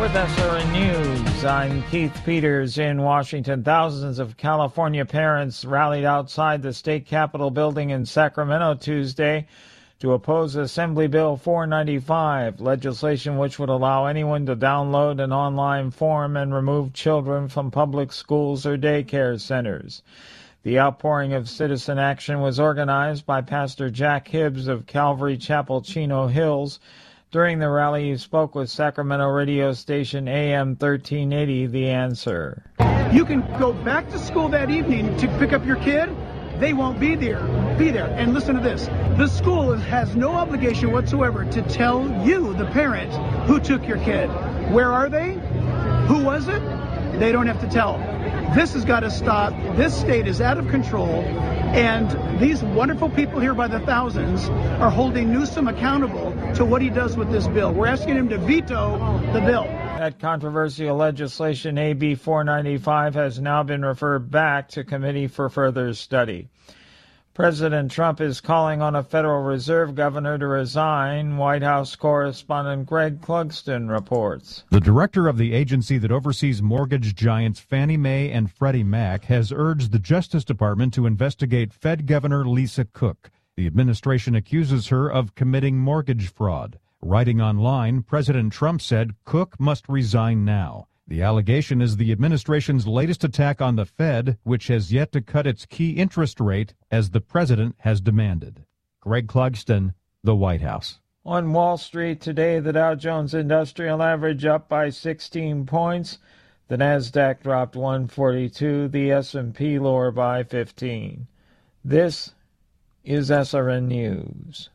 with SRN News. I'm Keith Peters in Washington. Thousands of California parents rallied outside the state capitol building in Sacramento Tuesday to oppose Assembly Bill 495, legislation which would allow anyone to download an online form and remove children from public schools or daycare centers. The outpouring of citizen action was organized by Pastor Jack Hibbs of Calvary Chapel, Chino Hills. During the rally, he spoke with Sacramento radio station AM 1380, The Answer. You can go back to school that evening to pick up your kid. They won't be there. And listen to this. The school has no obligation whatsoever to tell you, the parent, who took your kid. Where are they? Who was it? They don't have to tell. This has got to stop. This state is out of control. And these wonderful people here by the thousands are holding Newsom accountable to what he does with this bill. We're asking him to veto the bill. That controversial legislation, AB 495, has now been referred back to committee for further study. President Trump is calling on a Federal Reserve governor to resign. White House correspondent Greg Clugston reports. The director of the agency that oversees mortgage giants Fannie Mae and Freddie Mac has urged the Justice Department to investigate Fed Governor Lisa Cook. The administration accuses her of committing mortgage fraud. Writing online, President Trump said Cook must resign now. The allegation is the administration's latest attack on the Fed, which has yet to cut its key interest rate as the president has demanded. Greg Clugston, the White House. On Wall Street today, the Dow Jones Industrial Average up by 16 points. The Nasdaq dropped 142, the S&P lower by 15. This is SRN News.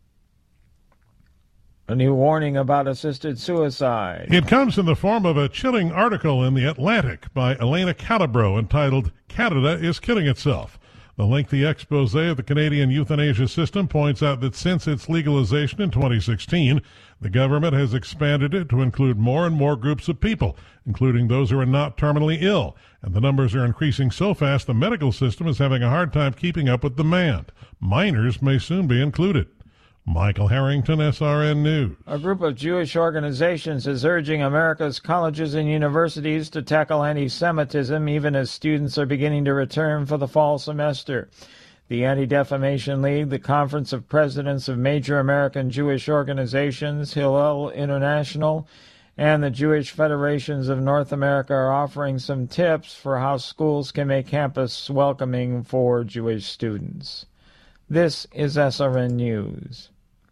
A new warning about assisted suicide. It comes in the form of a chilling article in The Atlantic by Elena Calabro entitled, "Canada is Killing Itself." The lengthy expose of the Canadian euthanasia system points out that since its legalization in 2016, the government has expanded it to include more and more groups of people, including those who are not terminally ill. And the numbers are increasing so fast the medical system is having a hard time keeping up with demand. Minors may soon be included. Michael Harrington, SRN News. A group of Jewish organizations is urging America's colleges and universities to tackle anti-Semitism even as students are beginning to return for the fall semester. The Anti-Defamation League, the Conference of Presidents of Major American Jewish Organizations, Hillel International, and the Jewish Federations of North America are offering some tips for how schools can make campus welcoming for Jewish students. This is SRN News.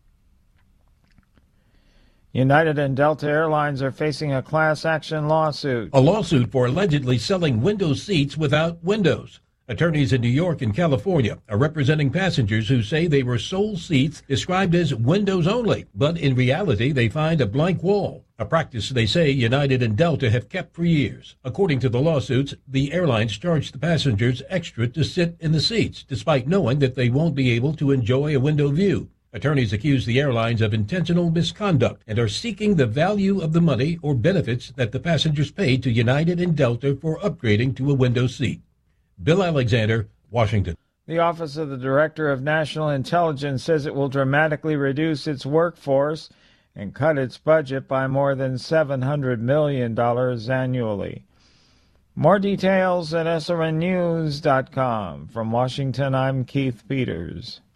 United and Delta Airlines are facing a class action lawsuit. A lawsuit for allegedly selling window seats without windows. Attorneys in New York and California are representing passengers who say they were sold seats described as windows only, but in reality they find a blank wall, a practice they say United and Delta have kept for years. According to the lawsuits, the airlines charge the passengers extra to sit in the seats, despite knowing that they won't be able to enjoy a window view. Attorneys accuse the airlines of intentional misconduct and are seeking the value of the money or benefits that the passengers paid to United and Delta for upgrading to a window seat. Bill Alexander, Washington. The Office of the Director of National Intelligence says it will dramatically reduce its workforce and cut its budget by more than $700 million annually. More details at srnnews.com. From Washington, I'm Keith Peters.